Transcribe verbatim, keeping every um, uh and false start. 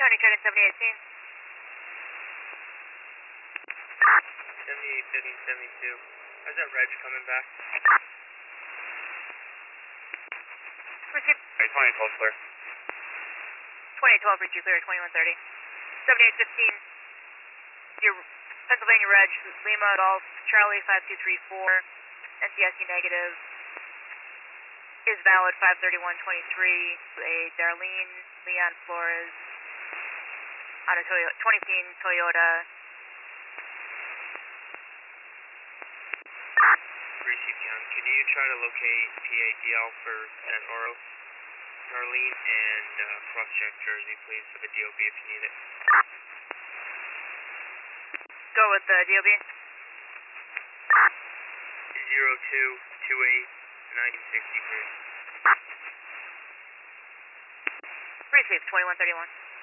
Tony, check in seventy eighteen. seventy-eight fifty, seventy-two. How's that reg coming back? Receive. Hey, twenty twelve clear. twenty twelve, reach you clear, twenty-one thirty. seventy-eight fifteen, your Pennsylvania reg, Lima Golf, Charlie five two three four, N C S E negative, is valid five thirty-one twenty-three, a Darlene Leon Flores, on a Toyota, twenty eighteen Toyota. Receive count. Can you try to locate P A D L for that Oro, Darlene, and uh, cross-check Jersey, please, for the D O B if you need it. Go with the D O B. zero two two eight nine six three. Receive, twenty-one thirty-one.